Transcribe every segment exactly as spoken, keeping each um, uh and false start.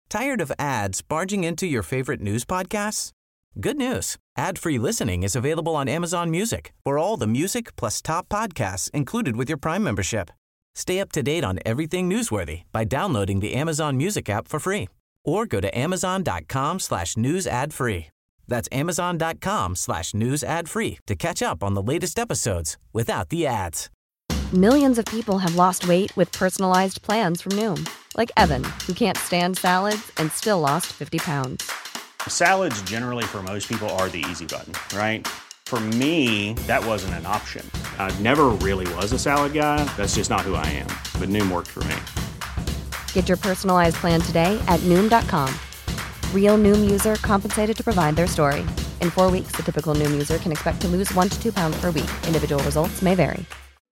Tired of ads barging into your favorite news podcasts? Good news. Ad-free listening is available on Amazon Music for all the music plus top podcasts included with your Prime membership. Stay up to date on everything newsworthy by downloading the Amazon Music app for free or go to amazon.com slash news ad free. That's amazon.com slash news ad free to catch up on the latest episodes without the ads. Millions of people have lost weight with personalized plans from Noom. Like Evan, who can't stand salads and still lost fifty pounds. Salads generally for most people are the easy button, right? For me, that wasn't an option. I never really was a salad guy. That's just not who I am. But Noom worked for me. Get your personalized plan today at Noom dot com. Real Noom user compensated to provide their story. In four weeks, the typical Noom user can expect to lose one to two pounds per week. Individual results may vary.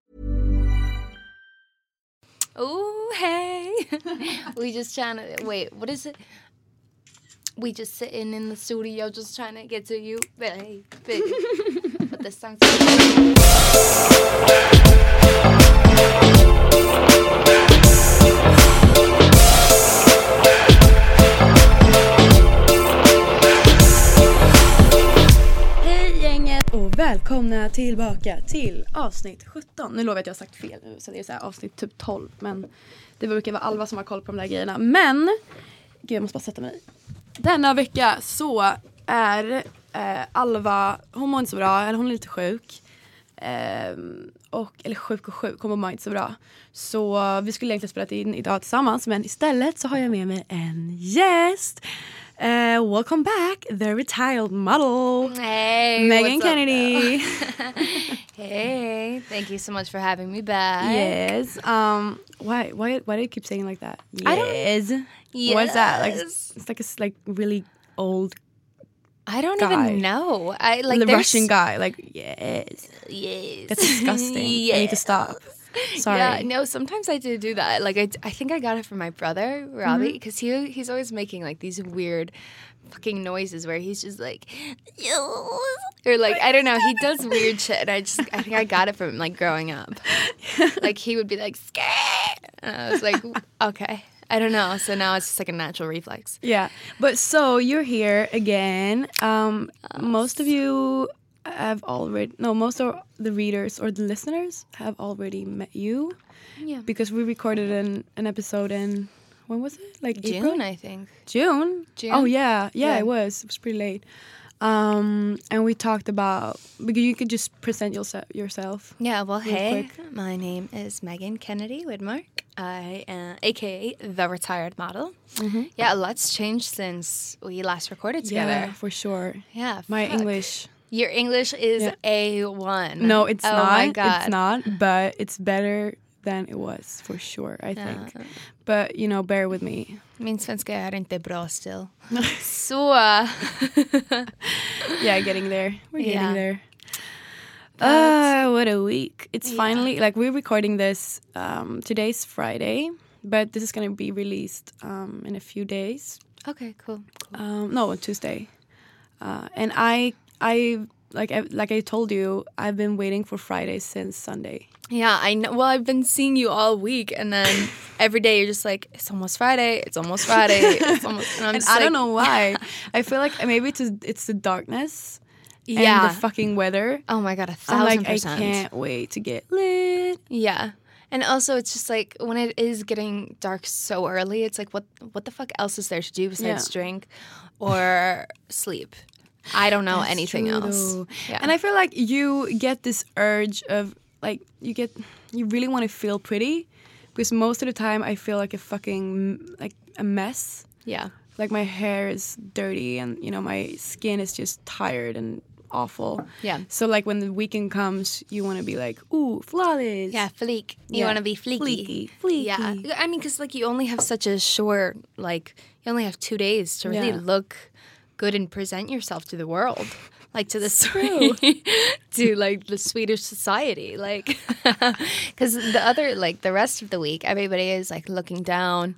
Oh, hey. We just trying to, wait, what is it? We just sitting in the studio just trying to get to you, baby. But this song's Hej gänget och välkomna tillbaka till avsnitt sjutton. Nu lovar jag att jag har sagt fel nu så det är så här avsnitt typ tolv. Men det brukar vara Alva som har koll på de där grejerna. Men, gud jag måste bara sätta mig. Denna vecka så är eh, Alva, hon mår inte så bra, eller hon är lite sjuk. Eh, och, eller sjuk och sjuk, hon mår inte så bra. Så vi skulle egentligen spela in idag tillsammans, men istället så har jag med mig en gäst. Uh, welcome back, the retired model. Hey, Megan Kennedy. Hey, thank you so much for having me back. Yes. Um. Why? Why? Why do you keep saying like that? I don't- Yes. Yes. What's that? Like it's, it's like a s- like really old, I don't guy. even know. I like the there's- Russian guy. Like yes. Yes. That's disgusting. You need to stop. Sorry. Yeah, no, sometimes I do do that. Like, I, I think I got it from my brother, Robbie, because Mm-hmm. he he's always making, like, these weird fucking noises where he's just like, or, like, I don't know, he does weird shit, and I just, I think I got it from, like, growing up. Like, he would be like, scare! And I was like, okay. I don't know, so now it's just, like, a natural reflex. Yeah. But so you're here again. Um. Most of you have already no. Most of the readers or the listeners have already met you. Yeah. Because we recorded an, an episode in, when was it? Like April? June, I think. June? June? Oh, yeah. yeah. Yeah. it was. It was pretty late. Um, and we talked about, because you could just present yourself. yourself. Yeah, well, Real hey, quick. my name is Megan Kennedy Widmark. I am, a k a the retired model. Yeah, a lot's changed since we last recorded together. Yeah, for sure. Yeah, My fuck. English. Your English is Yeah. A one. No, it's oh not. my God. It's not, but it's better than it was, for sure, I think. Ja. But, you know, bear with me. Min svenska är inte bra still. Så... uh, Yeah, getting there. We're getting Yeah. there. But- Uh, what a week. It's Yeah. finally, like, we're recording this, um, today's Friday, but this is going to be released um, in a few days. Okay, cool. cool. Um, no, on Tuesday. Uh, and I, I, like, I, like I told you, I've been waiting for Friday since Sunday. Yeah, I know. Well, I've been seeing you all week, and then every day you're just like, it's almost Friday, it's almost Friday, it's almost... And I'm And just I like, don't know why. I feel like maybe it's, it's the darkness Yeah. and the fucking weather. Oh my God, a I'm thousand like, percent. I can't wait to get lit. Yeah. And also, it's just like when it is getting dark so early, it's like, what what the fuck else is there to do besides Yeah. drink or sleep? I don't know That's anything true, else. though. Yeah. And I feel like you get this urge of, like, you get, you really want to feel pretty. Because most of the time I feel like a fucking, like, a mess. yeah. Like, my hair is dirty and, you know, my skin is just tired and awful. Yeah. So, like, when the weekend comes, you want to be like, ooh, flawless. Yeah, fleek. You Yeah. want to be fleeky. Fleeky. Fleeky. Yeah. I mean, because, like, you only have such a short, like, you only have two days to really Yeah. look good and present yourself to the world. Like, to the true. to, like, the Swedish society. Like, because the other, like, the rest of the week, everybody is, like, looking down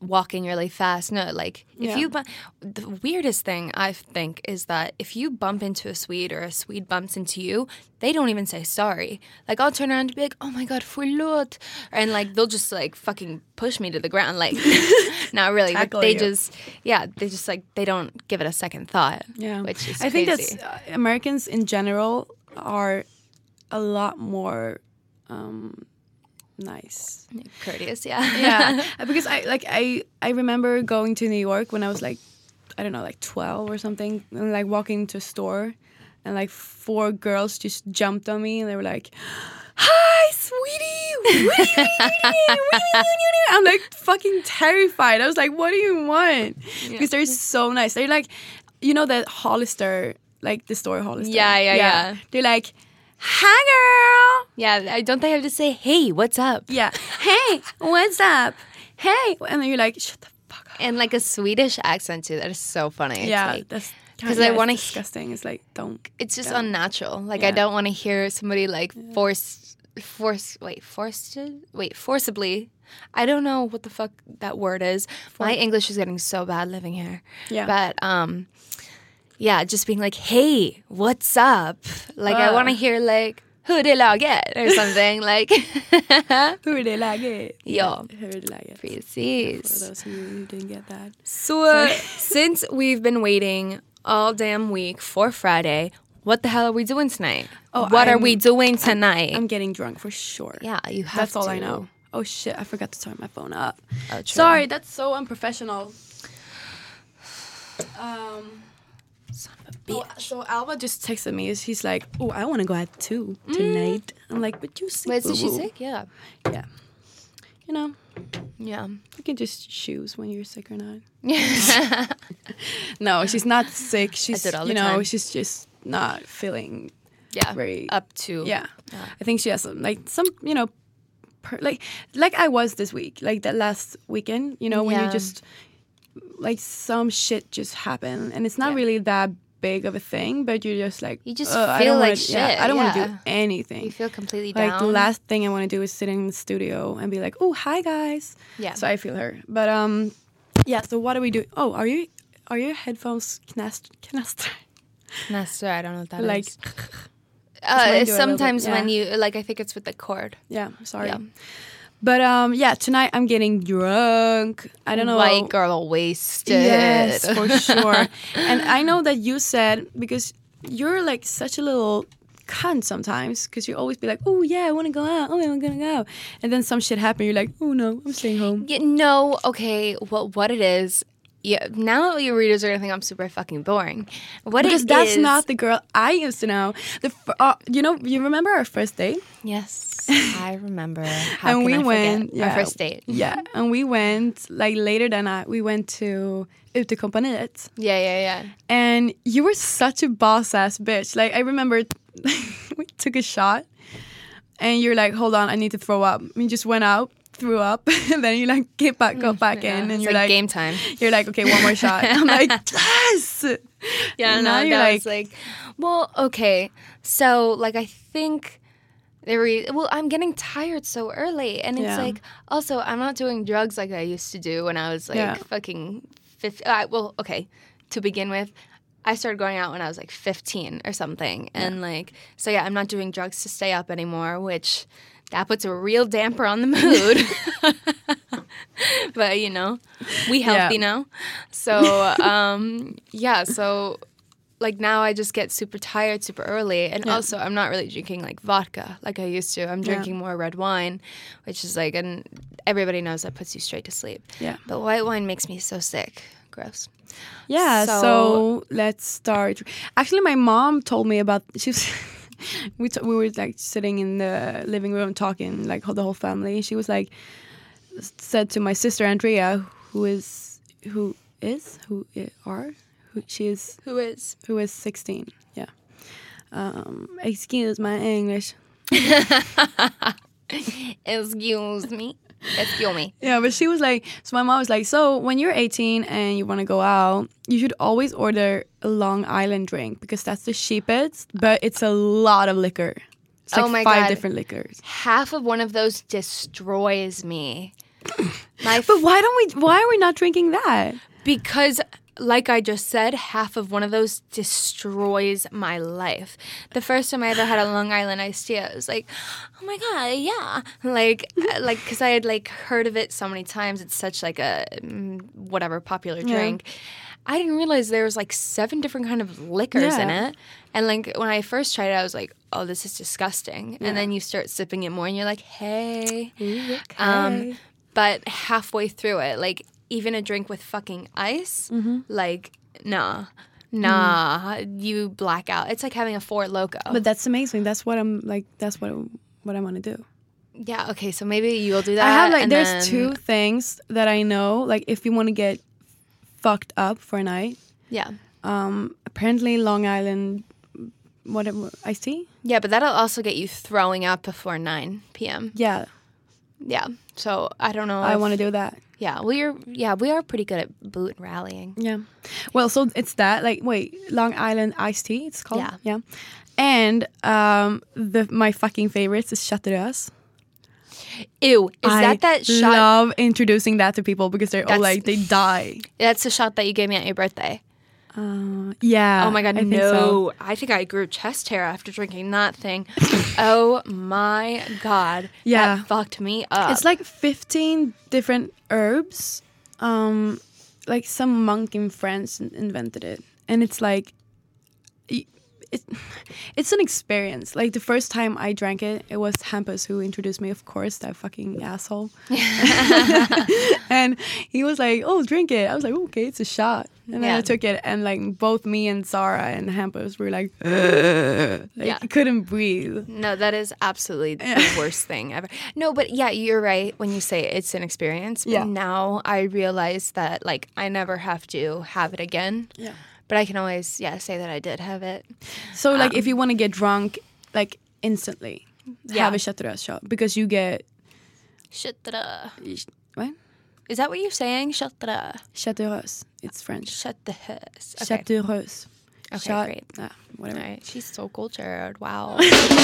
walking really fast. No, like if Yeah. you bu- the weirdest thing I think is that if you bump into a Swede or a Swede bumps into you, they don't even say sorry. Like I'll turn around and be like, "Oh my god, förlåt," and like they'll just like fucking push me to the ground. Like not really, but Tackle they you. just yeah, they just like they don't give it a second thought. Yeah, which is I think crazy. that's uh, Americans in general are a lot more um, nice. courteous. Yeah, Yeah, because I like I I remember going to New York when I was like I don't know like twelve or something, and like walking into a store, and like four girls just jumped on me and they were like, "Hi, sweetie!" What do you mean? I'm like fucking terrified. I was like, "What do you want?" Because they're so nice. They're like, you know, that Hollister, like the store Hollister. Yeah, yeah, yeah. They're like, "Hi, girl." yeah. I- Don't they have to say, "Hey, what's up?" Yeah. Hey, what's up? Hey, and then you're like, "Shut the fuck up." And like a Swedish accent too. That is so funny. It's Yeah, like, that's 'cause yeah, I it's wanna- disgusting. It's like don't. it's just don't. unnatural. Like I Yeah. don't want to hear somebody like force, force, wait, forced, wait, forcibly. I don't know what the fuck that word is. My English is getting so bad living here. Yeah. But um, yeah, just being like, "Hey, what's up?" Like I Uh. want to hear like "Hur är läget?" or something like. Hur är det läget? Ja. Hur är det läget? For Precis. those of you who didn't get that. So since we've been waiting all damn week for Friday, what the hell are we doing tonight? Oh, what are I'm- we doing tonight? I'm getting drunk for sure. yeah, you have That's all to. I know. Oh shit, I forgot to turn my phone up. Oh, true. Sorry, that's so unprofessional. Um, Son of a oh, bitch. so Alva just texted me. She's like, "Oh, I want to go out too tonight." I'm like, "But you sick, Wait, so she's boo-boo." sick? Yeah. Yeah. You know, Yeah. you can just choose when you're sick or not. Yeah. No, she's not sick. She's do it all you the know, time. she's just not feeling yeah. very Up to. Yeah. I think she has some, like some, you know, per, like like I was this week, like that last weekend, you know, when Yeah. you just like some shit just happened and it's not Yeah. really that big of a thing, but you're just like You just "Ugh, I feel don't wanna, like yeah, shit, I don't want to yeah. do anything. You feel completely Like down. the last thing I want to do is sit in the studio and be like, "Oh, hi guys." Yeah. So I feel her. But um yeah, so what are we doing? Oh, are you are your headphones knast knast Nestor, I don't know what that like is. when Uh, you do a little sometimes bit, when yeah. you, like, I think it's with the cord. yeah, sorry. Yeah. But um yeah, tonight I'm getting drunk. I don't know. White girl wasted. Yes, for sure. And I know that you said, because you're like such a little cunt sometimes, because you always be like, "Oh yeah, I want to go out. Oh, I'm gonna go," and then some shit happen. You're like, "Oh no, I'm staying home." Yeah, no, okay. Well, what it is, yeah. Now your readers are gonna think I'm super fucking boring. What Because it that's is- not the girl I used to know. The f- uh, you know, you remember our first date? Yes, I remember. How and can we I went, forget? yeah, Our first date. Yeah, and we went like later than I. We went to Utekompaniet. Yeah, yeah, yeah. And you were such a boss ass bitch. Like I remember we took a shot and you're like, "Hold on, I need to throw up." And you just went out, threw up, and then you like get back go back Yeah, in and it's you're like, like, game time. You're like, "Okay, one more shot." I'm like, "Yes." Yeah, And no, now that you're was like, well, okay. So, like, I think the re- well, I'm getting tired so early, and it's Yeah. like, also, I'm not doing drugs like I used to do when I was like Yeah. fucking fifteen. Uh, well, okay, to begin with, I started going out when I was like fifteen or something, and like, so yeah, I'm not doing drugs to stay up anymore, which that puts a real damper on the mood. But you know, we healthy Yeah. now, so um, yeah, so. Like now I just get super tired super early, and Yeah. also I'm not really drinking like vodka like I used to. I'm drinking more red wine, which is like, and everybody knows that puts you straight to sleep. Yeah. But white wine makes me so sick. Gross. Yeah, so, So- let's start. Actually, my mom told me about. She was. we t- we were like sitting in the living room talking, like the whole family. She was like, said to my sister Andrea, who is who is who i- are who she is Who is? who is sixteen. Yeah. Um, excuse my English. Excuse me. Excuse me. Yeah, but she was like, so my mom was like, so when you're eighteen and you want to go out, you should always order a Long Island drink because that's the cheapest, but it's a lot of liquor. It's like Oh my five God. different liquors. Half of one of those destroys me. My f- But why don't we? Why are we not drinking that? because, like I just said, half of one of those destroys my life. The first time I ever had a Long Island iced tea, I was like, "Oh my god, yeah!" Like, like because I had like heard of it so many times. It's such like a mm, whatever popular drink. Yeah. I didn't realize there was like seven different kind of liquors yeah. in it. And like when I first tried it, I was like, "Oh, this is disgusting." Yeah. And then you start sipping it more, and you're like, "Hey." Ooh, okay. Um, but halfway through it, like. Even a drink with fucking ice, mm-hmm. like, nah, nah, mm. you black out. It's like having a Four Loko. But that's amazing. That's what I'm, like, that's what, what I want to do. Yeah, okay, so maybe you'll do that. I have, like, and there's then... two things that I know, like, if you want to get fucked up for a night. Yeah. Um, apparently Long Island, whatever, iced tea? Yeah, but that'll also get you throwing up before nine p.m. Yeah. Yeah, so I don't know. I if... want to do that. Yeah, we're yeah we are pretty good at boot rallying. Yeah, well, so it's that like wait, Long Island iced tea. It's called yeah yeah, and um the my fucking favorites is Chartreuse. Ew, is I that that shot? I love introducing that to people because they're That's, all like they die. That's the shot that you gave me at your birthday. Uh, yeah. Oh my god, I no! think so. I think I grew chest hair after drinking that thing. Oh my god, yeah, that fucked me up. It's like fifteen different herbs. Um, like some monk in France invented it, and it's like, it, it's an experience. Like the first time I drank it, it was Hampus who introduced me. Of course, that fucking asshole. And he was like, "Oh, drink it." I was like, "Okay, it's a shot." And then yeah. I took it, and like both me and Zara and Hampus were like, like yeah. couldn't breathe. No, that is absolutely the worst thing ever. No, but yeah, you're right when you say it's an experience. But yeah. now I realize that like I never have to have it again. Yeah. But I can always yeah say that I did have it. So like um, if you want to get drunk like instantly, yeah. have a Chartreuse shot because you get. Chartreuse. What? Is that what you're saying? Chartreuse. Chartreuse. It's French. Chartreuse. Okay. Chartreuse. Okay, Shot, great. Ah, whatever. All right. She's so cultured. Wow.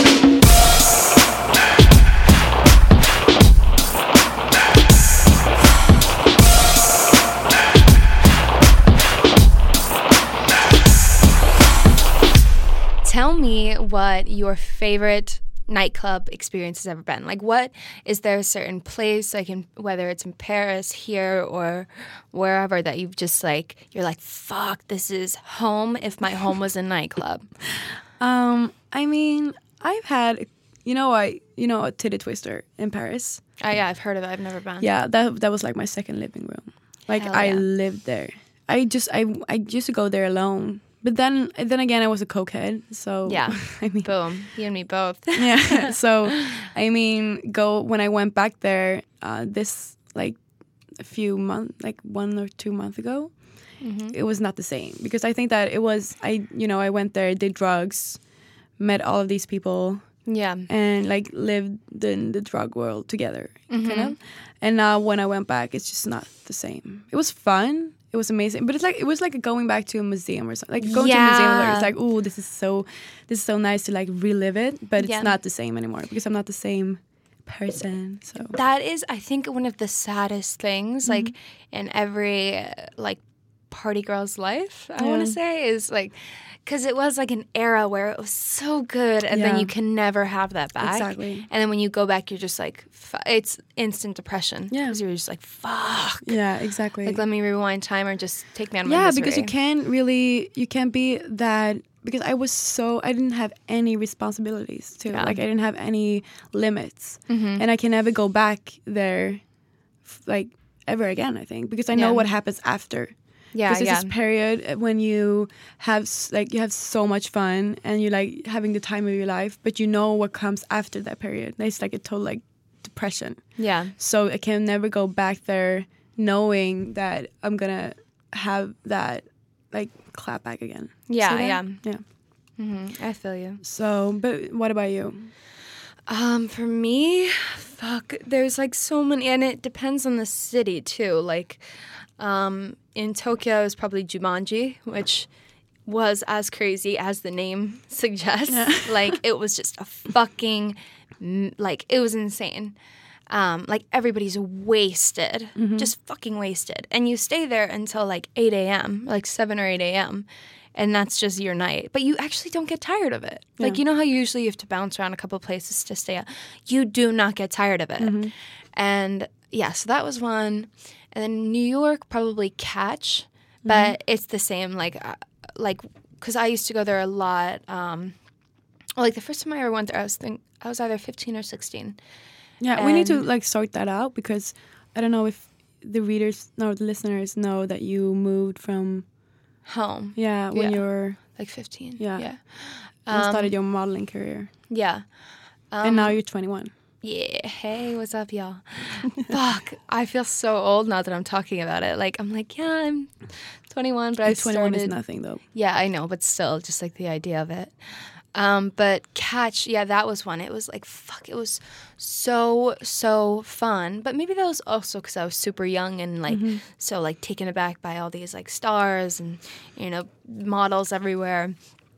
Tell me what your favorite nightclub experience has ever been. Like, what is there a certain place, like in whether it's in Paris, here, or wherever that you've just like you're like, fuck, this is home. If my home was a nightclub. Um, I mean, I've had, you know, I you know a Titty Twister in Paris. Oh yeah, I've heard of it. I've never been. Yeah, that that was like my second living room. Like Hell I yeah. lived there. I just I I used to go there alone. But then, then again, I was a cokehead, so yeah. I mean, boom, you and me both. yeah. So, I mean, go when I went back there, uh, this like a few months, like one or two months ago, mm-hmm. it was not the same because I think that it was I, you know, I went there, did drugs, met all of these people, yeah, and like lived in the drug world together, mm-hmm. kind of. And now when I went back, it's just not the same. It was fun. It was amazing, but it's like it was like going back to a museum or something. Like going yeah. to a museum, where it's like, oh, this is so, this is so nice to like relive it, but it's yeah. not the same anymore because I'm not the same person. So that is, I think, one of the saddest things, mm-hmm. like in every uh, like party girl's life. I yeah. want to say is like, because it was like an era where it was so good, and yeah. then you can never have that back. Exactly. And then when you go back, you're just like, f- it's instant depression. Yeah. Because you're just like, fuck. Yeah, exactly. Like, let me rewind time or just take me out of my yeah, misery. because you can't really, you can't be that, because I was so, I didn't have any responsibilities too. Yeah. Like, I didn't have any limits. Mm-hmm. And I can never go back there, like, ever again, I think, because I know yeah. what happens after. Yeah, because yeah. it's this period when you have like you have so much fun and you're like having the time of your life, but you know what comes after that period. It's like a total like depression. Yeah. So I can never go back there knowing that I'm gonna have that like clap back again. Yeah, yeah, yeah. Mm-hmm. I feel you. So, but what about you? Um, for me, fuck, there's like so many, and it depends on the city too. Like, um, in Tokyo, it was probably Jumanji, which was as crazy as the name suggests. Yeah. Like, it was just a fucking, like, it was insane. um, like everybody's wasted, Mm-hmm. just fucking wasted. And you stay there until like eight a.m., like seven or eight a.m., and that's just your night. But you actually don't get tired of it. Like, Yeah. you know how usually you have to bounce around a couple places to stay out? You do not get tired of it. Mm-hmm. And yeah, so that was one. And then New York, probably Catch, but it's the same, like, uh, like, because I used to go there a lot. Um, well, like the first time I ever went there, I was think I was either fifteen or sixteen. Yeah, we need to And- like sort that out because I don't know if the readers, no, the listeners know that you moved from, Home, yeah, when Yeah. you were, like fifteen. Yeah. Yeah. and Um, started your modeling career. Yeah. And now you're twenty-one. Yeah. Hey, what's up, y'all? Fuck. I feel so old now that I'm talking about it. Like, I'm like, yeah, I'm twenty-one, but I twenty-one started. is nothing though. Yeah, I know, but still, just like the idea of it. Um, but Catch, yeah, that was one. It was like, fuck, it was so, so fun. But maybe that was also because I was super young and like, so like taken aback by all these like stars and, you know, models everywhere.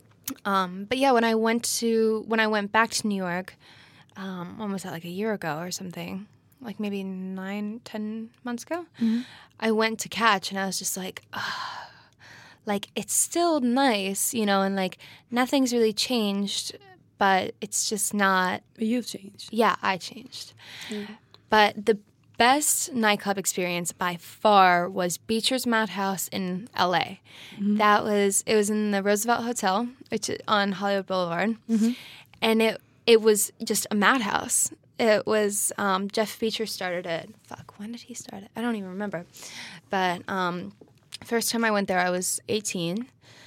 Um, but yeah, when I went to, when I went back to New York, um, when was that, like a year ago or something? Like maybe nine, ten months ago? I went to Catch and I was just like, ah. Like, it's still nice, you know, and, like, nothing's really changed, but it's just not, But you've changed. yeah, I changed. But the best nightclub experience by far was Beecher's Madhouse in L A. That was, it was in the Roosevelt Hotel, which is on Hollywood Boulevard, and it it was just a madhouse. It was, um, Jeff Beecher started it. Fuck, when did he start it? I don't even remember. But, um... First time I went there, I was eighteen,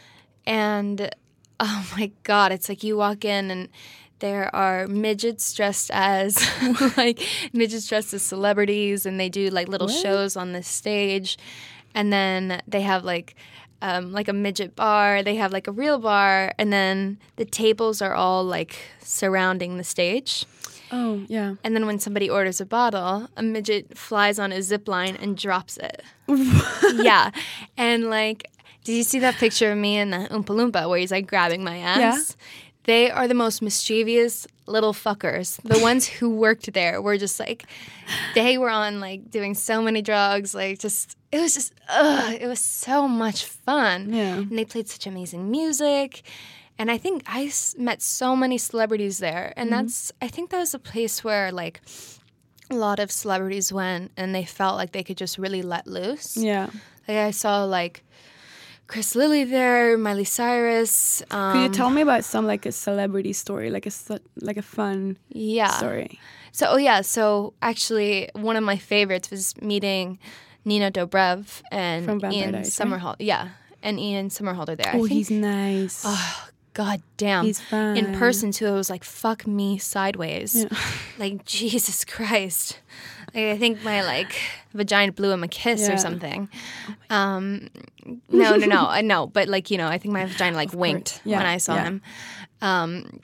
and oh my god, it's like you walk in and there are midgets dressed as like midgets dressed as celebrities, and they do like little What? shows on the stage, and then they have like um, like a midget bar, they have like a real bar, and then the tables are all like surrounding the stage. Oh, yeah. And then when somebody orders a bottle, a midget flies on a zip line and drops it. Yeah. And, like, did you see that picture of me and the Oompa Loompa where he's, like, grabbing my ass? Yeah. They are the most mischievous little fuckers. The ones who worked there were just, like, they were on, like, doing so many drugs. Like, just, it was just, ugh. It was so much fun. Yeah. And they played such amazing music. And I think I s- met so many celebrities there. And that's, I think that was a place where, like, a lot of celebrities went and they felt like they could just really let loose. Yeah. Like, I saw, like, Chris Lilly there, Miley Cyrus. Um, Could you tell me about some like a celebrity story, like a su- like a fun yeah. story? So, oh, yeah. So, actually, one of my favorites was meeting Nina Dobrev and From Vampire Ian Diaries, right? Somerhalder. Yeah. And Ian Somerhalder there. I Oh, think, he's nice. Oh, God damn. He's fun. In person, too, it was like, fuck me sideways. Yeah. Like, Jesus Christ. Like, I think my, like, vagina blew him a kiss Yeah. or something. Um, no, no, no. I know. But, like, you know, I think my vagina, like, winked Yeah, when I saw yeah. him. Um,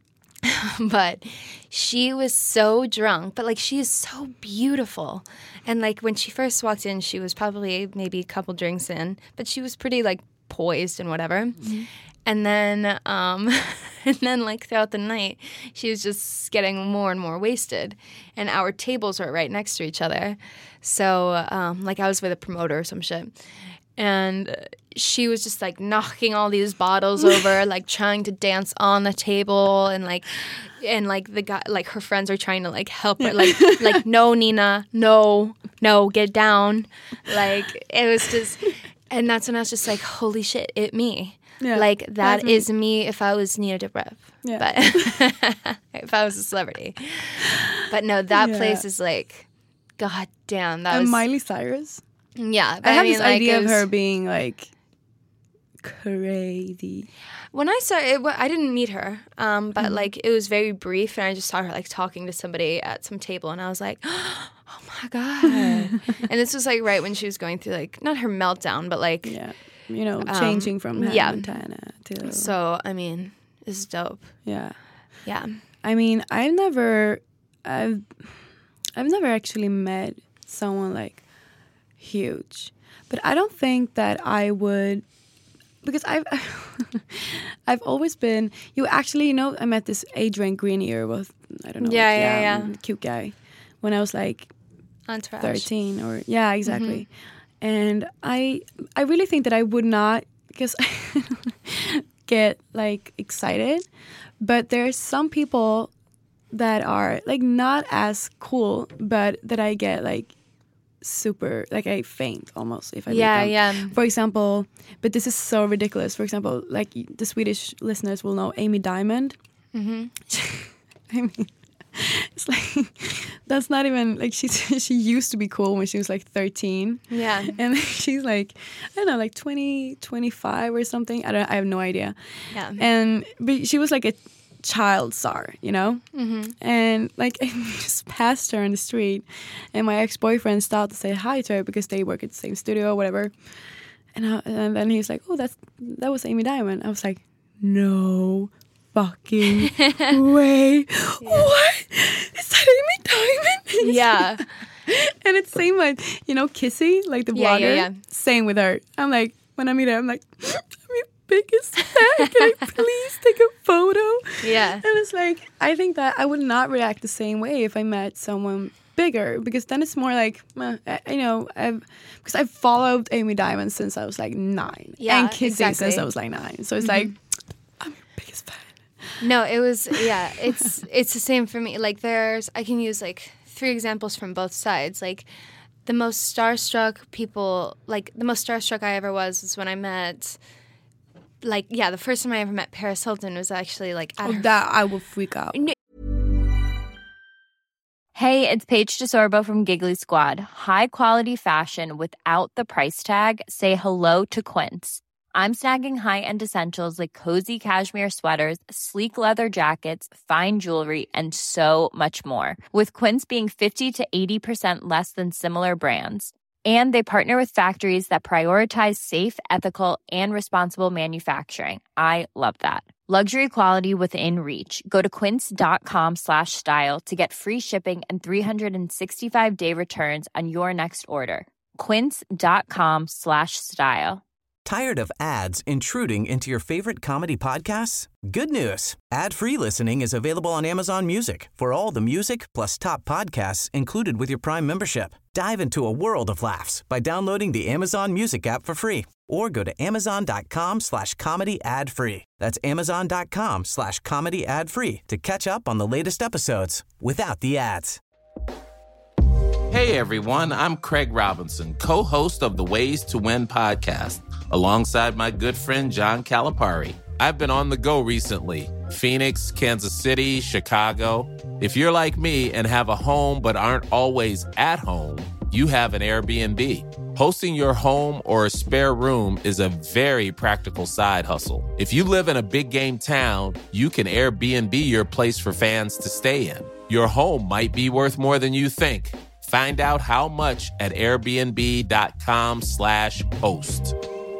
but she was so drunk. But, like, she is so beautiful. And, like, when she first walked in, she was probably maybe a couple drinks in. But she was pretty, like, poised and whatever. Mm-hmm. And then, um, and then, like, throughout the night, she was just getting more and more wasted. And our tables were right next to each other. So, um, like, I was with a promoter or some shit. And she was just, like, knocking all these bottles over, like, trying to dance on the table. And, like, and, like, the guy, like, her friends are trying to, like, help her. Like, like, no, Nina, no, no, get down. Like, it was just, and that's when I was just like, holy shit, it me. Yeah, Like, that that's me. is me if I was Nina Dobrev. Yeah. But if I was a celebrity. But no, that Yeah. place is like, god damn. That And was, Miley Cyrus. yeah. But I have mean, this like, idea it of was- her being like crazy. When I saw it, wa- I didn't meet her. Um, but Mm-hmm. like, it was very brief. And I just saw her like talking to somebody at some table. And I was like, oh my God. And this was like right when she was going through like, not her meltdown, but like, Yeah. You know, changing from Hannah yeah. Montana to so, I mean, this is dope. yeah. Yeah. I mean, I've never, I've, I've never actually met someone like huge, but I don't think that I would, because I've, I've always been. You actually, you know, I met this Adrian Grenier with I don't know, Yeah, yeah, yeah. cute guy, when I was like Entourage. thirteen or yeah, exactly. Mm-hmm. And I I really think that I would not because get like excited, but there's some people that are like not as cool, but that I get like super like I faint almost if I yeah meet them. yeah For example, but this is so ridiculous. For example, like the Swedish listeners will know Amy Diamond. Mm-hmm. I mean, it's like that's not even like she she used to be cool when she was like thirteen. Yeah, and she's like I don't know like twenty, twenty-five or something. I don't I have no idea. Yeah, and but she was like a child star, you know. Mm-hmm. And like I just passed her on the street, and my ex-boyfriend stopped to say hi to her because they work at the same studio or whatever. And I, and then he's like, "Oh, that's that was Amy Diamond." I was like, "No fucking way! Yeah. What is that, Amy Diamond?" Yeah. And it's same like you know Kissy, like the yeah, blogger. Yeah, yeah. Same with her. I'm like when I meet her, I'm like, I'm your biggest fan. Can I please take a photo? Yeah. And it's like I think that I would not react the same way if I met someone bigger, because then it's more like uh, I, you know I've because I've followed Amy Diamond since I was like nine. Yeah, and Kissy exactly. since I was like nine. So it's mm-hmm. like I'm your biggest fan. No, it was yeah. It's it's the same for me. Like there's I can use like three examples from both sides. Like the most starstruck people, like the most starstruck I ever was was when I met. Like yeah, the first time I ever met Paris Hilton was actually like at oh, her that I will freak out. No. Hey, it's Paige DeSorbo from Giggly Squad. High quality fashion without the price tag. Say hello to Quince. I'm snagging high-end essentials like cozy cashmere sweaters, sleek leather jackets, fine jewelry, and so much more. With Quince being fifty to eighty percent less than similar brands. And they partner with factories that prioritize safe, ethical, and responsible manufacturing. I love that. Luxury quality within reach. Go to quince.com slash style to get free shipping and three sixty-five day returns on your next order. Quince.com slash style. Tired of ads intruding into your favorite comedy podcasts? Good news. Ad-free listening is available on Amazon Music for all the music plus top podcasts included with your Prime membership. Dive into a world of laughs by downloading the Amazon Music app for free or go to amazon.com slash comedy ad-free. That's amazon.com slash comedy ad-free to catch up on the latest episodes without the ads. Hey everyone, I'm Craig Robinson, co-host of the Ways to Win podcast, alongside my good friend John Calipari. I've been on the go recently. Phoenix, Kansas City, Chicago. If you're like me and have a home but aren't always at home, you have an Airbnb. Hosting your home or a spare room is a very practical side hustle. If you live in a big game town, you can Airbnb your place for fans to stay in. Your home might be worth more than you think. Find out how much at airbnb.com slash host.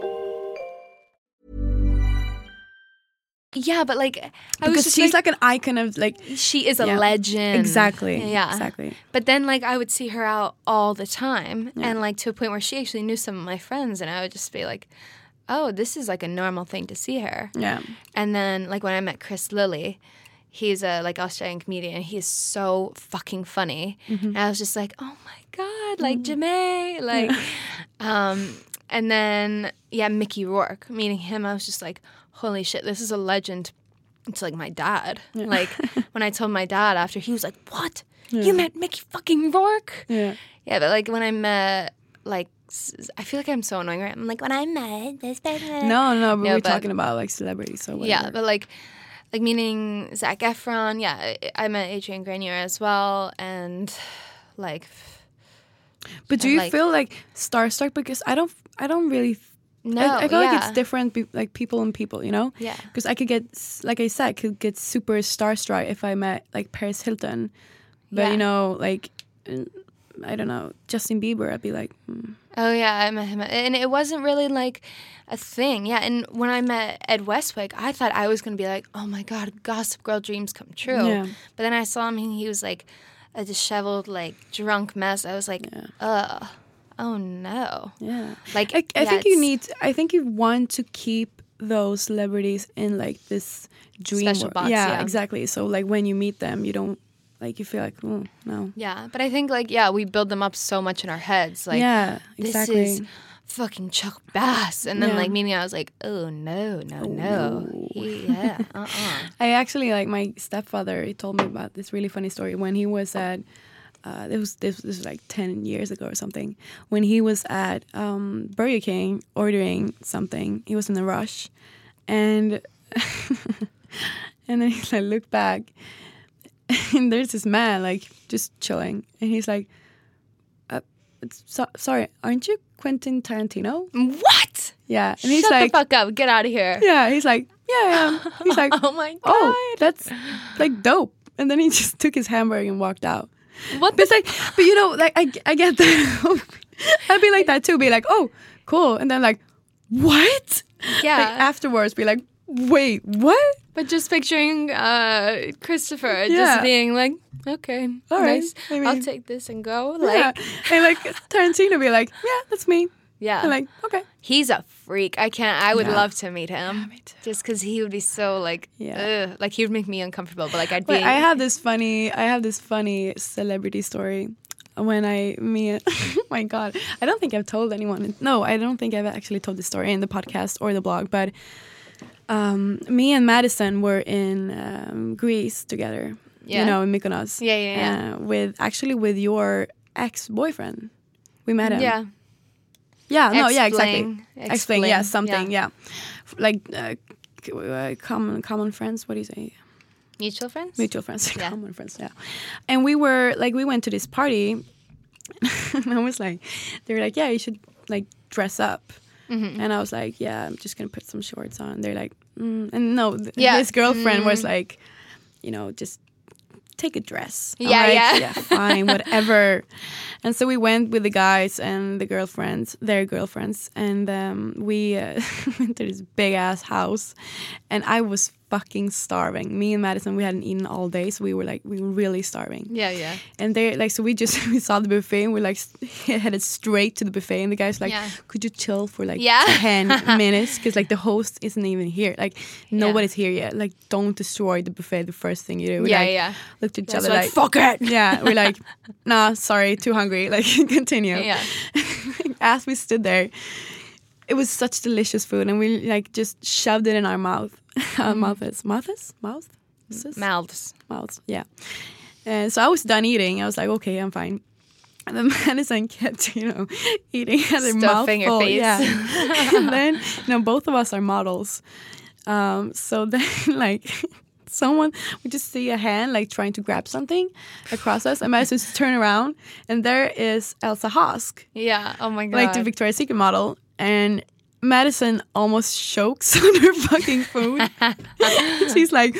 Yeah, but like I because was just she's like, like an icon of like she is a yeah. legend. Exactly. Yeah. Exactly. But then like I would see her out all the time yeah. and like to a point where she actually knew some of my friends and I would just be like, oh, this is like a normal thing to see her. Yeah. And then like when I met Chris Lilly, he's a like Australian comedian. He is so fucking funny. Mm-hmm. And I was just like, oh my God, like mm-hmm. Jamae. Like um and then yeah, Mickey Rourke. Meeting him, I was just like, holy shit, this is a legend. It's like my dad. Yeah. Like when I told my dad after, he was like, what? Yeah. You met Mickey fucking Rourke? Yeah. Yeah, but like when I met, like, I feel like I'm so annoying, right? I'm like, when I met this person. No, no, but no, we're but, talking about like celebrities. So whatever. Yeah, but like, like meeting Zac Efron. Yeah, I, I met Adrian Grenier as well. And like. But do you like, feel like starstruck? Because I don't, I don't really. No, I, I feel yeah. like it's different, be, like people and people, you know? Yeah. Because I could get, like I said, I could get super starstruck if I met like Paris Hilton. But, yeah. you know, like, I don't know, Justin Bieber, I'd be like, hmm. Oh, yeah, I met him. And it wasn't really like a thing. Yeah, and when I met Ed Westwick, I thought I was going to be like, oh my God, Gossip Girl dreams come true. Yeah. But then I saw him and he was like a disheveled, like drunk mess. I was like, yeah. ugh. Oh no! Yeah, like I, I yeah, think you need. I think you want to keep those celebrities in like this dream special world. box. Yeah, yeah, exactly. So like when you meet them, you don't like you feel like, oh no. Yeah, but I think like yeah, we build them up so much in our heads. Like yeah, exactly. This is fucking Chuck Bass, and then Yeah. like meaning I was like, oh no, no, Oh, no, no. He, yeah, uh, uh I actually like my stepfather. He told me about this really funny story when he was at. Uh, this was this, this was like ten years ago or something. When he was at um, Burger King ordering something, he was in a rush, and and then he like looked back, and there's this man like just chilling, and he's like, uh, so, "Sorry, aren't you Quentin Tarantino?" What? Yeah, and he's Shut like, the fuck up, get out of here. "Yeah," he's like, "Yeah, I am." He's like, Oh my god. "Oh, that's like dope," and then he just took his hamburger and walked out. What? But it's like, but you know, like I, I get that. I'd be like that too. Be like, oh, cool, and then like, what? Yeah. Like afterwards, be like, wait, what? But just picturing uh, Christopher Yeah. just being like, okay, All right, nice. I mean- I'll take this and go. Yeah. Like, And like Tarantino be like, yeah, that's me. yeah. And like, okay. He's a freak. I can't. I would Yeah. love to meet him. Yeah, me too. Just because he would be so like, Yeah. ugh, like he would make me uncomfortable. But like I'd be. But I have this funny, I have this funny celebrity story. When I, me, oh my God, I don't think I've told anyone. No, I don't think I've actually told the story in the podcast or the blog. But um, me and Madison were in um, Greece together. Yeah. You know, in Mykonos. Yeah, yeah, yeah. Uh, with actually with your ex-boyfriend. We met him. Yeah. Yeah. No. Yeah. Exactly. Explain. Explain. Yeah. Explain, Something. yeah. Yeah. Like uh, c- uh, common common friends. What do you say? Mutual friends. Mutual friends, Yeah. common friends, yeah. And we were like, we went to this party, and I was like, they were like, yeah, you should like dress up, Mm-hmm. and I was like, yeah, I'm just gonna put some shorts on. They're like, mm. and no, th- Yeah. his girlfriend was Mm. like, you know, just take a dress. I'm Yeah, like, yeah. yeah, fine, whatever. And so we went with the guys and the girlfriends, their girlfriends, and um, we uh, went to this big ass house, and I was fucking starving. Me and Madison, we hadn't eaten all day, so we were like, we were really starving. Yeah, yeah. And they like, so we just we saw the buffet, and we like headed straight to the buffet, and the guys like, Yeah. could you chill for like Yeah. ten minutes, because like the host isn't even here, like nobody's here yet, like don't destroy the buffet the first thing you do. We Yeah, like, yeah. looked at each That's other like, like, fuck it. yeah, we're like, nah, sorry, too hungry, like continue. Yeah. As we stood there, it was such delicious food, and we like just shoved it in our mouth. Our mouths, mouths, mouth, Mouths. mouths. Yeah. And so I was done eating. I was like, okay, I'm fine. And then Madison kept, you know, eating at her Stuffing her mouthful. face. Yeah. And then, you know, both of us are models. Um, so then, like, someone we just see a hand like trying to grab something across us, and Madison just turn around, and there is Elsa Hosk, Yeah. Oh my god. like the Victoria's Secret model, and Madison almost chokes on her fucking food. She's like,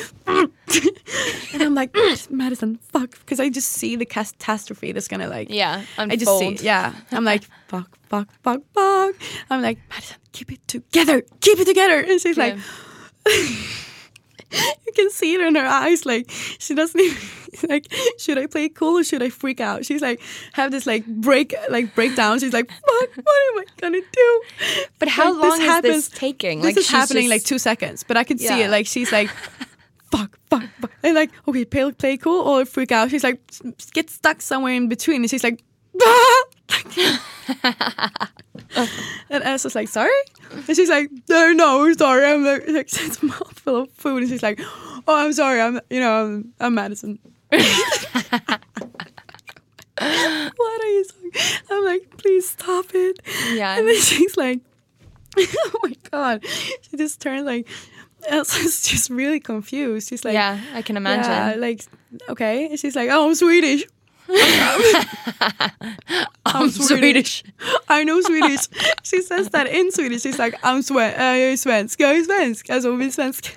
and I'm like, Madison, fuck, because I just see the catastrophe that's gonna like, Yeah. Unfold. I just see, it, yeah. I'm like, fuck, fuck, fuck, fuck. I'm like, Madison, keep it together, keep it together, and she's like. You can see it in her eyes, like she doesn't even like. Should I play it cool or should I freak out? She's like have this like break like breakdown. She's like, fuck, what am I gonna do? But how Like, long is happens- this taking? This Like, is she's happening just- like two seconds, but I could see Yeah. it. Like she's like, fuck, fuck, fuck, and like okay, play play cool or freak out. She's like get stuck somewhere in between, and she's like. And Elsa's like, sorry? And she's like, no, no, sorry. I'm like, like it's a mouthful of food. And she's like, oh, I'm sorry. I'm, you know, I'm, I'm Madison. What are you saying? I'm like, please stop it. Yeah. And then she's like, oh my God. She just turned like, Elsa's just really confused. She's like, Yeah, I can imagine. yeah, like, okay. And she's like, oh, I'm Swedish. I'm Swedish. I know Swedish. She says that in Swedish. She's like, I'm swe- uh, jag är svensk. Jag är svensk. Alltså, vi är svensk.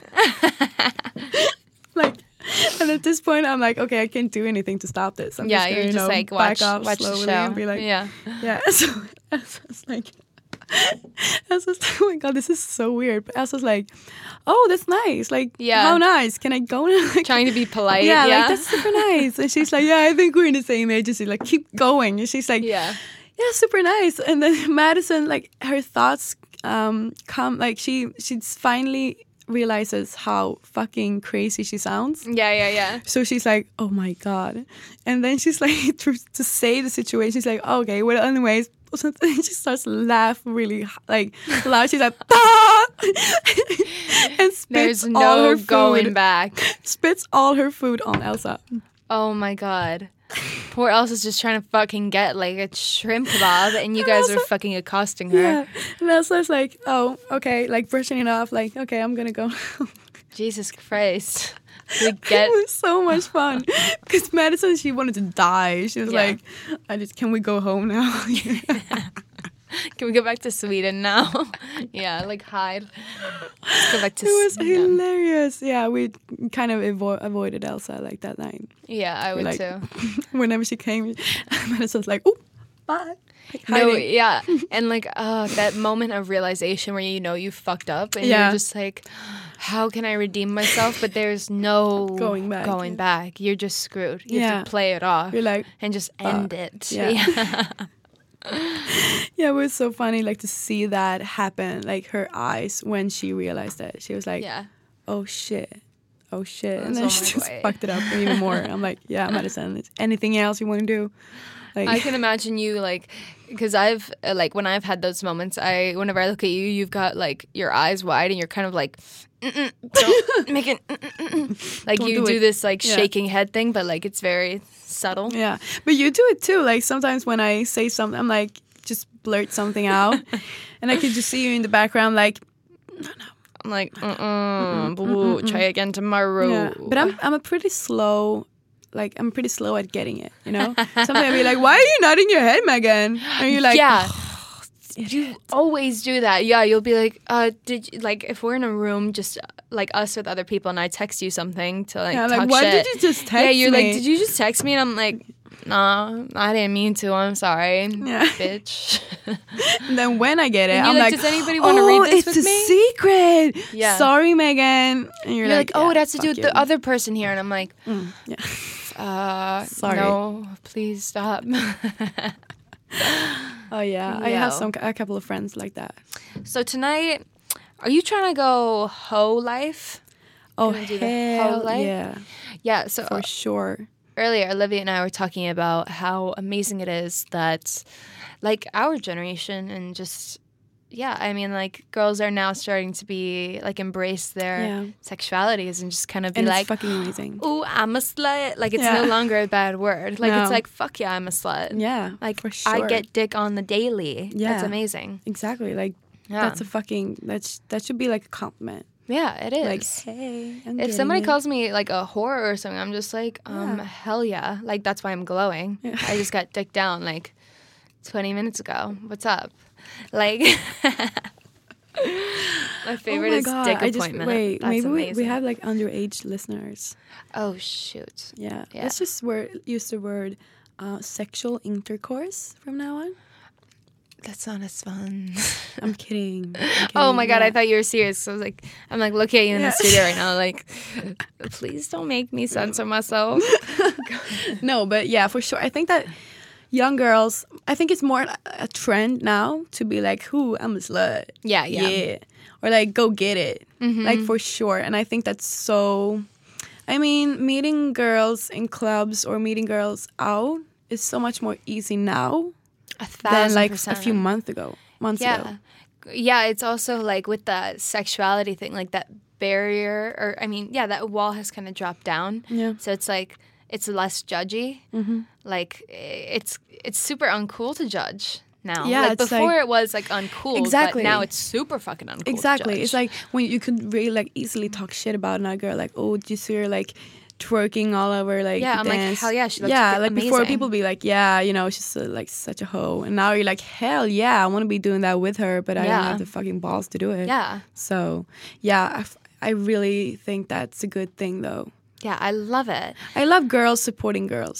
Like, and at this point, I'm like, okay, I can't do anything to stop this. I'm Yeah, just gonna, you're you just know, like, back watch, off watch the slowly show. and be like, yeah. yeah. So Elsa's like, Elsa's like, oh my God, this is so weird. But Elsa's like, oh, that's nice. Like, Yeah. how nice. Can I go now? Like, Trying to be polite. yeah, Yeah. like that's super nice. And she's like, yeah, I think we're in the same agency. Like, keep going. And she's like, Yeah. yeah, super nice. And then Madison, like her thoughts um come like she she's finally realizes how fucking crazy she sounds. Yeah, yeah, yeah. So she's like, oh my God. And then she's like, to, to say the situation, she's like, okay, well, anyways. So then she starts to laugh really like loud. She's like, ah! And spits There's no all her food, going back. Spits all her food on Elsa. Oh my God. Poor Elsa's just trying to fucking get like a shrimp kebab and you guys are fucking accosting her. Yeah. And Elsa's like, oh, okay, like brushing it off, like, okay, I'm gonna go. Jesus Christ. We get It was so much fun because Madison, she wanted to die. She was Yeah. like, "I just can we go home now?" Can we go back to Sweden now? Yeah, like hide. Let's go back to It was Sweden. hilarious. Yeah, we kind of avo- avoided Elsa like that night. Yeah, I would Like, too. Whenever she came, Madison was like, "Oh, bye." Like, No, hiding. yeah, and like uh, that moment of realization where you know you fucked up, and Yeah. you're just like, "How can I redeem myself?" But there's no Going back, Going yeah. back. You're just screwed. You Yeah. have to play it off. You're like, and just end it. yeah. yeah. yeah, it was so funny, like to see that happen, like her eyes when she realized it. She was like, Yeah. "Oh shit, oh shit," I and was then on she my just way. fucked it up even more. I'm like, "Yeah, Madison, is anything else you want to do?" Like, I can imagine you like, because I've uh, like when I've had those moments, I whenever I look at you, you've got like your eyes wide and you're kind of like, Mm-mm, don't make it, mm-mm-mm. like Don't you do do, it. this like Yeah. shaking head thing, but like it's very subtle. Yeah, but you do it too. Like sometimes when I say something, I'm like just blurt something out, and I can just see you in the background, like, I'm like, mm-mm, boo, try again tomorrow. yeah. But I'm I'm a pretty slow. Like I'm pretty slow at getting it, you know. Sometimes I'll be like, "Why are you nodding your head, Megan?" And you're like, yeah. You always do that. Yeah, you'll be like, uh, did you, like if we're in a room just uh, like us with other people and I text you something to like Yeah, talk like, why shit. did you just text Yeah, you're me? like, did you just text me? And I'm like, nah, I didn't mean to. I'm sorry, Yeah. bitch. And then when I get it, And I'm you're like, like, does anybody wanna oh, read this it's with a me?" secret. Yeah. Sorry, Megan. And you're, You're like, oh, yeah, it has to do fuck with you. the other person here, and I'm like, Yeah. uh, Sorry. no, please stop. Oh yeah, I Yo. have some a couple of friends like that. So tonight, are you trying to go hoe life? Oh Gonna do the hell whole life? yeah, Yeah. So for sure. earlier, Olivia and I were talking about how amazing it is that, like, our generation and just, yeah, I mean, like, girls are now starting to be, like, embrace their Yeah. sexualities and just kind of be And like, it's fucking amazing. ooh, I'm a slut. Like, it's Yeah. no longer a bad word. Like, it's No. like, fuck yeah, I'm a slut. Yeah, Like, for sure. I get dick on the daily. Yeah. That's amazing. exactly like Yeah. that's a fucking that's that should be like a compliment. Yeah, it is. Like, hey, I'm if getting somebody it. calls me like a whore or something, I'm just like, um, Yeah. hell yeah. Like, that's why I'm glowing. Yeah. I just got dicked down like twenty minutes ago. What's up? Like, my favorite oh my is God. dick I just, appointment. wait, That's maybe we, we amazing. have like underage listeners. Oh, shoot. Yeah, Yeah. let's just word, use the word uh, sexual intercourse from now on. That's not as fun. I'm kidding. I'm Oh kidding, my God, yeah. I thought you were serious. So I was like, I'm like looking at you in Yeah. the studio right now, like, please don't make me censor myself. No, but yeah, for sure. I think that young girls, I think it's more a- a trend now to be like, "Who I'm a slut." Yeah, yeah. Or like, go get it. Mm-hmm. Like for sure. And I think that's so. I mean, meeting girls in clubs or meeting girls out is so much more easy now A than thousand like percent. a few months ago. Months yeah. ago. Yeah, it's also like with that sexuality thing, like that barrier, or I mean, yeah, that wall has kind of dropped down. Yeah. So it's like it's less judgy. Mm-hmm. Like it's it's super uncool to judge now. Yeah, like it's before like- it was like uncool. Exactly. But now it's super fucking uncool. Exactly. To It's judge. like when you could really like easily talk shit about another girl, like, oh, did you see her like twerking all over like Yeah, the I'm like, dance? hell yeah, she looks yeah. g- Like before, amazing. people be like, yeah, you know, she's uh, like such a hoe, and now you're like, hell yeah, I want to be doing that with her, but I don't Yeah. have the fucking balls to do it. yeah, So yeah, I, f- I really think that's a good thing though. yeah, I love it. I love girls supporting girls.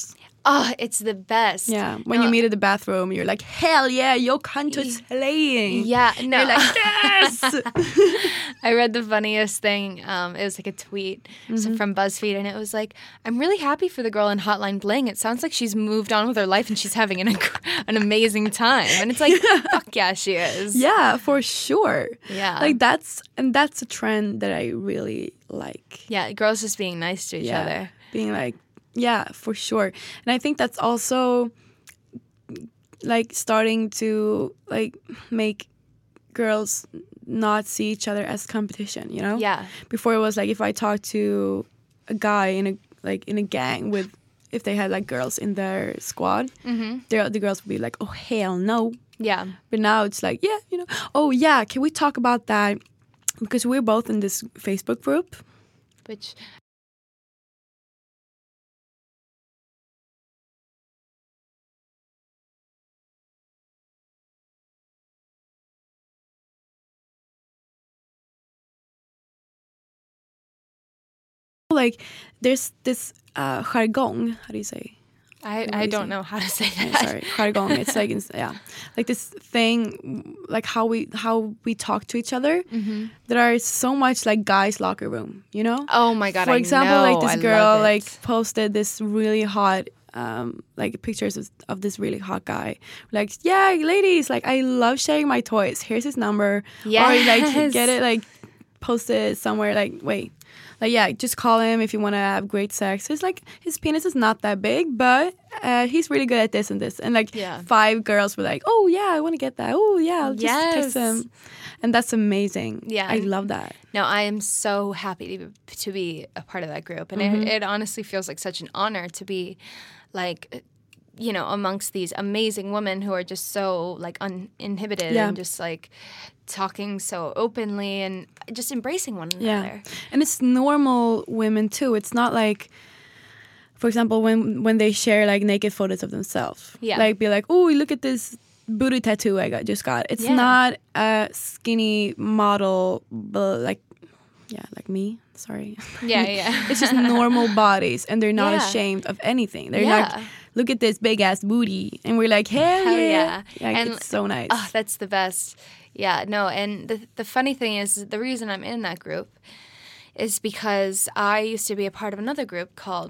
Oh, it's the best. Yeah, when No, you meet at the bathroom, you're like, hell yeah, your cunt is slaying. Yeah, no. You're like, yes. I read the funniest thing. Um, it was like a tweet so from BuzzFeed, and it was like, "I'm really happy for the girl in Hotline Bling. It sounds like she's moved on with her life and she's having an inc- an amazing time." And it's like, fuck yeah, she is. Yeah, for sure. Yeah. Like that's and that's a trend that I really like. Yeah, girls just being nice to each Yeah. other. Being like, yeah, for sure. And I think that's also like starting to like make girls not see each other as competition, you know? Yeah. Before it was like if I talk to a guy in a like in a gang with if they had like girls in their squad, mm-hmm. the girls would be like, "Oh hell no." Yeah. But now it's like, yeah, you know, oh yeah, can we talk about that? Because we're both in this Facebook group. Which Like there's this uh, jargong. How do you say? I, What I is don't it? know how to say Yeah, that. sorry, jargong. It's like it's- yeah, like this thing, like how we how we talk to each other. Mm-hmm. That are so much like guys' locker room, you know. Oh my god! For I example, know. like this I girl love it. like posted this really hot um like pictures of, of this really hot guy. Like, yeah, ladies, like I love sharing my toys. Here's his number. Or like Yes. get it like posted somewhere like wait. Like yeah, just call him if you want to have great sex. It's like his penis is not that big, but uh, he's really good at this and this. And like Yeah. five girls were like, "Oh yeah, I want to get that. Oh yeah, I'll just text Yes. him." And that's amazing. Yeah. I love that. No, I am so happy to be, to be a part of that group, and Mm-hmm. it, it honestly feels like such an honor to be, like, you know, amongst these amazing women who are just so like uninhibited Yeah. and just like talking so openly and just embracing one Yeah. another. And it's normal women too. It's not like, for example, when when they share like naked photos of themselves. Yeah. Like be like, "Oh, look at this booty tattoo I got just got." It's Yeah. not a skinny model, but like, yeah, like me. Sorry. Yeah, yeah. It's just normal bodies, and they're not Yeah. ashamed of anything. They're Yeah. like, "Look at this big ass booty," and we're like, "Hell, Hell yeah!" yeah. Like, And- it's so nice. Oh, that's the best. Yeah, no, and the the funny thing is the reason I'm in that group is because I used to be a part of another group called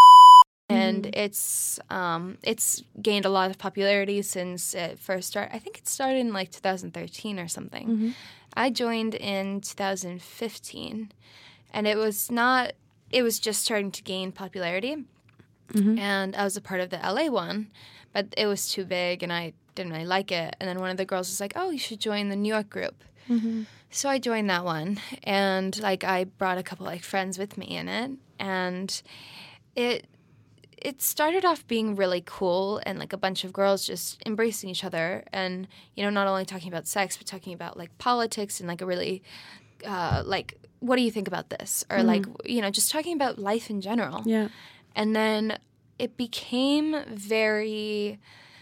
and it's um it's gained a lot of popularity since it first started. I think it started in like two thousand thirteen or something. I joined in two thousand fifteen, and it was not it was just starting to gain popularity. And I was a part of the L A one, but it was too big and I didn't really like it. And then one of the girls was like, "Oh, you should join the New York group." So I joined that one, and like I brought a couple like friends with me in it, and it it started off being really cool and like a bunch of girls just embracing each other and, you know, not only talking about sex but talking about like politics and like a really uh, like, what do you think about this? Or like, you know, just talking about life in general. Yeah. And then it became very,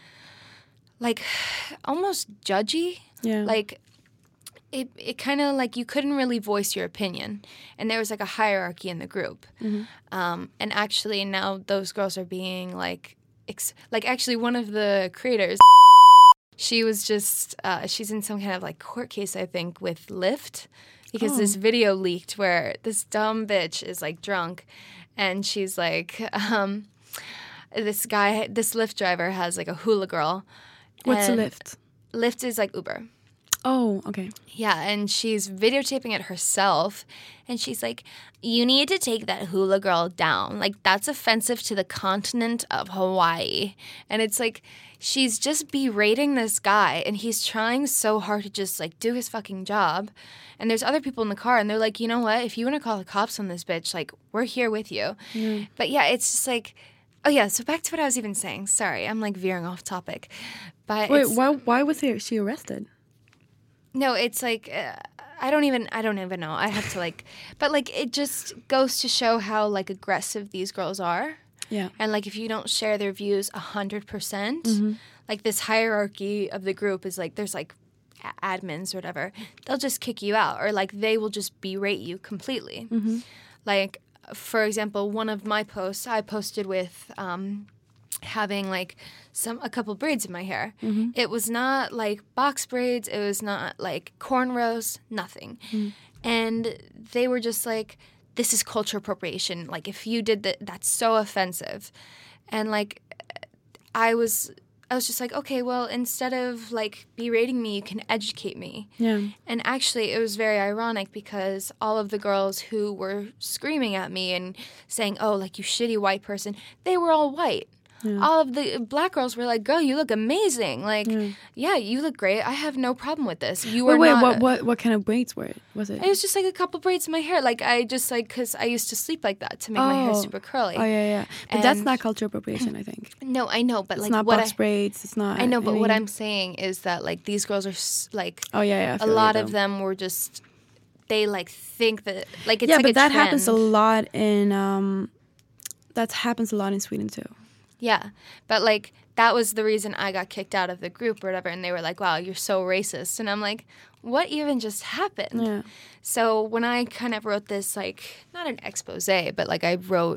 like, almost judgy. Yeah. Like, it, it kind of, like, you couldn't really voice your opinion. And there was, like, a hierarchy in the group. Um, and actually, now those girls are being, like, ex- like, actually, one of the creators, she was just, uh, she's in some kind of, like, court case, I think, with Lyft. Because this video leaked where this dumb bitch is, like, drunk. And she's like, um, this guy, this Lyft driver has like a hula girl. What's a and Lyft? Lyft is like Uber. Oh, okay. Yeah, and she's videotaping it herself. And she's like, "You need to take that hula girl down. Like, that's offensive to the continent of Hawaii." And it's like, she's just berating this guy. And he's trying so hard to just like do his fucking job. And there's other people in the car, and they're like, "You know what? If you want to call the cops on this bitch, like, we're here with you." Mm. But yeah, it's just like, oh yeah. So back to what I was even saying. Sorry, I'm like veering off topic. But Wait, it's, why? Why was he, she arrested? no, it's like uh, I don't even I don't even know. I have to like, but like it just goes to show how like aggressive these girls are. Yeah. And like if you don't share their views a hundred percent, Mm-hmm. like this hierarchy of the group is like there's like admins or whatever, they'll just kick you out or like they will just berate you completely. Mm-hmm. Like, for example, one of my posts I posted with um, having like some a couple braids in my hair. Mm-hmm. It was not like box braids. It was not like cornrows. Nothing. Mm. And they were just like, this is cultural appropriation. Like, if you did that, that's so offensive. And like, I was, I was just like, okay, well, instead of like berating me, you can educate me. Yeah. And actually, it was very ironic because all of the girls who were screaming at me and saying, oh, like, you shitty white person, they were all white. Yeah. All of the black girls were like, girl, you look amazing. Like, Yeah. yeah, you look great. I have no problem with this. You Wait, were wait, not... what, what, what kind of braids were it? Was it? It was just like a couple braids in my hair. Like, I just like, because I used to sleep like that to make my hair Oh. super curly. Oh, yeah, yeah. But that's And- not cultural appropriation, I think. No, I know, but It's like not what box I, braids. It's not. I know, but I what mean- I'm saying is that like these girls are s- like Oh, yeah, yeah. I a feel you, lot of though. them were just they like think that like it's yeah, like but a that trend. happens a lot in. Um, that happens a lot in Sweden too. Yeah, but like that was the reason I got kicked out of the group or whatever, and they were like, "Wow, you're so racist," and I'm like, "What even just happened?" Yeah. So when I kind of wrote this, like not an expose, but like I wrote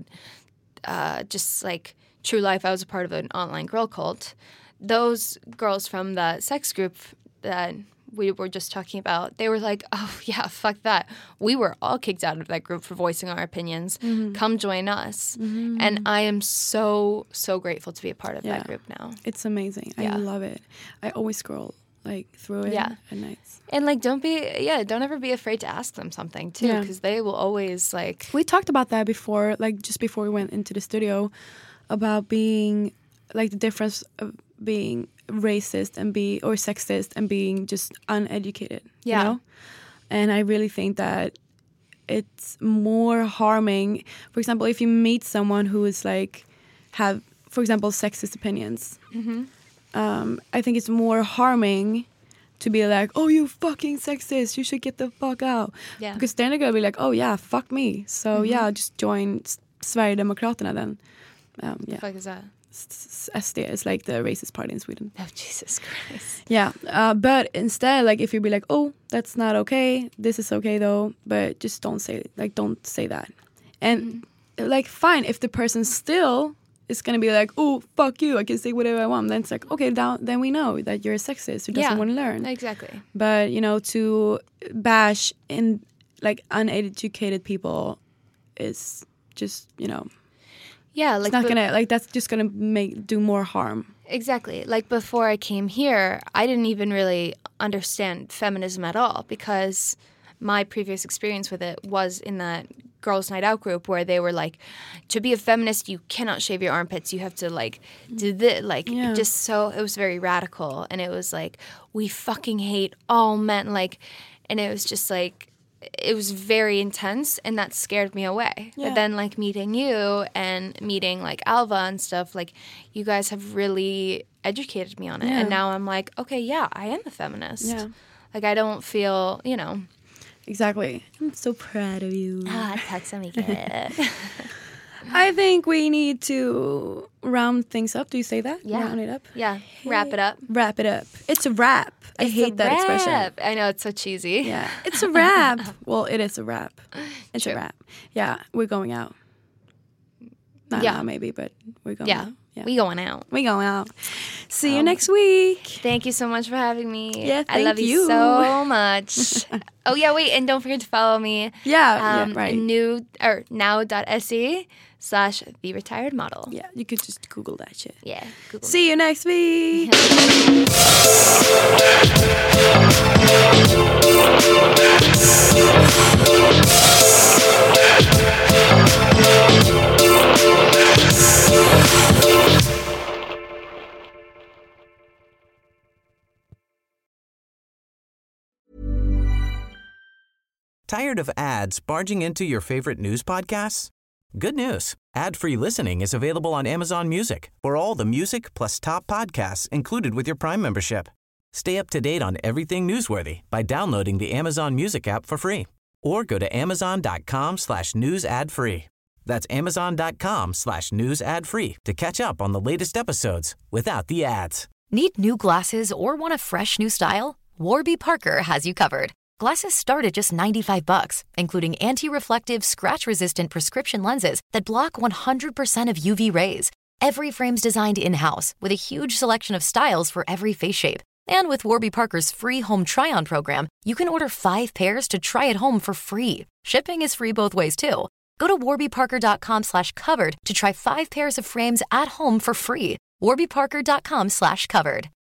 uh, just like true life. I was a part of an online girl cult. Those girls from the sex group that we were just talking about, they were like, oh, yeah, fuck that. We were all kicked out of that group for voicing our opinions. Mm-hmm. Come join us. And I am so, so grateful to be a part of Yeah. that group now. It's amazing. Yeah. I love it. I always scroll like through it Yeah. at nights. And, like, don't be, yeah, don't ever be afraid to ask them something, too, Yeah. because they will always, like, We talked about that before, like just before we went into the studio, about being like the difference of being racist and be or sexist and being just uneducated. Yeah. You know? And I really think that it's more harming. For example, if you meet someone who is like have, for example, sexist opinions, Mm-hmm. um, I think it's more harming to be like, oh, you fucking sexist, you should get the fuck out. Yeah. Because then they're gonna be like, oh yeah, fuck me. So Mm-hmm. yeah, just join S- Sverigedemokraterna then. Um, yeah, fuck is that? S- S D is like the racist party in Sweden. Oh, Jesus Christ. Yeah, uh, but instead, like if you be like, oh, that's not okay. This is okay though, but just don't say like don't say that. And Mm-hmm. like fine if the person still is gonna be like, oh, fuck you, I can say whatever I want. Then it's like, okay, down, then we know that you're a sexist who doesn't Yeah. want to learn. Exactly. But you know, to bash in like uneducated people is just you know Yeah, like it's not but- gonna like that's just gonna make do more harm. Exactly. Like before I came here, I didn't even really understand feminism at all because my previous experience with it was in that girls' night out group where they were like, to be a feminist, you cannot shave your armpits. You have to like do this. Like Yeah. just so it was very radical. And it was like, we fucking hate all men. Like, and it was just like, it was very intense and that scared me away. Yeah. But then like meeting you and meeting like Alva and stuff, like you guys have really educated me on it. Yeah. And now I'm like, okay, yeah, I am a feminist. Yeah. Like I don't feel, you know. Exactly. I'm so proud of you. Ah, tack så mycket. I think we need to round things up. Do you say that? Yeah. Round it up. Yeah, wrap it up. Wrap it up. It's a wrap. I It's hate a that expression. wrap. I know, it's so cheesy. Yeah, it's a wrap. Well, it is a wrap. It's True. a wrap. Yeah, we're going out. Not Yeah. now, maybe, but we're going Yeah, out. Yeah, we going out. we going out. See you Um, next week. Thank you so much for having me. Yeah, I love thank you, you. so much. Oh yeah, wait, and don't forget to follow me. Yeah, Um, yeah, right. New or now.se slash the retired model. Yeah, you could just Google that shit. Yeah. Google See you next week. Tired of ads barging into your favorite news podcasts? Good news. Ad-free listening is available on Amazon Music for all the music plus top podcasts included with your Prime membership. Stay up to date on everything newsworthy by downloading the Amazon Music app for free or go to amazon.com slash news ad free. That's amazon.com slash news ad free to catch up on the latest episodes without the ads. Need new glasses or want a fresh new style? Warby Parker has you covered. Glasses start at just ninety-five bucks, including anti-reflective, scratch-resistant prescription lenses that block one hundred percent of U V rays. Every frame's designed in-house with a huge selection of styles for every face shape. And with Warby Parker's free home try-on program, you can order five pairs to try at home for free. Shipping is free both ways, too. Go to warbyparker.com slash covered to try five pairs of frames at home for free. warbyparker.com slash covered.